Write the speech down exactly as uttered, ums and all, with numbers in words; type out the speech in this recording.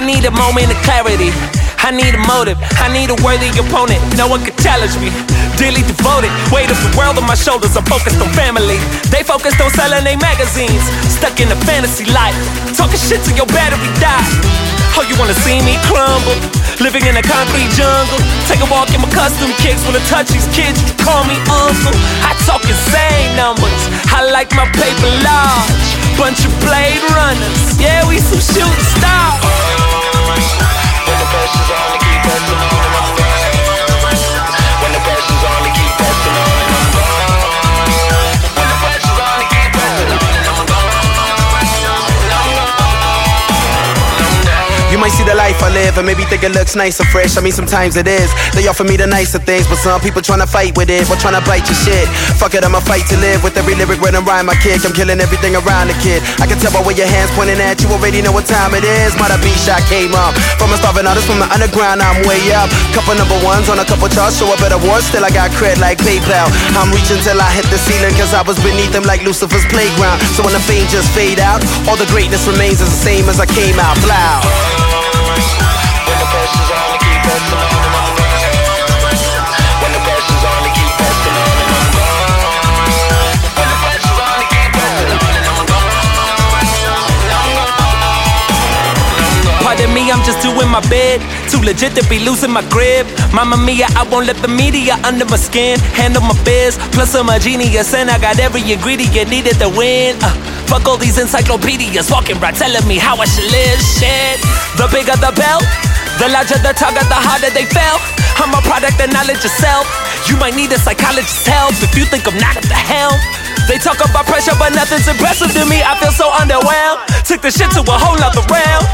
need a moment of clarity. I need a motive, I need a worthy opponent. No one can challenge me, dearly devoted. Weight of the world on my shoulders, I'm focused on family. They focused on selling their magazines, stuck in a fantasy life, talking shit till your battery die. Oh, you wanna see me crumble, living in a concrete jungle. Take a walk in my custom kicks, when I touch these kids, you call me uncle. I talk insane numbers, I like my paper large. Bunch of blade runners, yeah, we some shooting stars. When the pressure's on, to keep pressing on and I'm gone. When the pressure's on, to keep pressing on and I'm gone. When the pressure's on, to keep pressing on and I'm gone. You might see the life I live and maybe think it looks nice and fresh. I mean, sometimes it is. They offer me the nicer things, but some people tryna fight with it or tryna bite your shit. Fuck it, I'ma fight to live with every lyric, rhythm, rhyme I kick. I'm killing everything around the kid. I can tell by where your hands pointing at. You already know what time it is. Might a beat shot came up from a starving artist from the underground. I'm way up. Couple number ones on a couple charts, show a better war. Still I got cred like PayPal. I'm reaching till I hit the ceiling, cause I was beneath them like Lucifer's playground. So when the fame just fade out, all the greatness remains as the same as I came out. Blow. When the pressure's on, to keep pressing on and I'm gone. When the pressure's on, to keep pressing on and I'm gone. When the pressure's on, to keep pressing on and I'm gone. Pardon me, I'm just doing my bid. Too legit to be losing my grip. Mamma mia, I won't let the media under my skin. Handle my biz, plus I'm a genius and I got every ingredient needed to win. uh, Fuck all these encyclopedias walking around telling me how I should live. Shit, the bigger the bell, the larger the target, the harder they fell. I'm a product of knowledge itself. You might need a psychologist's help if you think I'm not at the helm. They talk about pressure, but nothing's impressive to me. I feel so underwhelmed. Took the shit to a whole nother realm.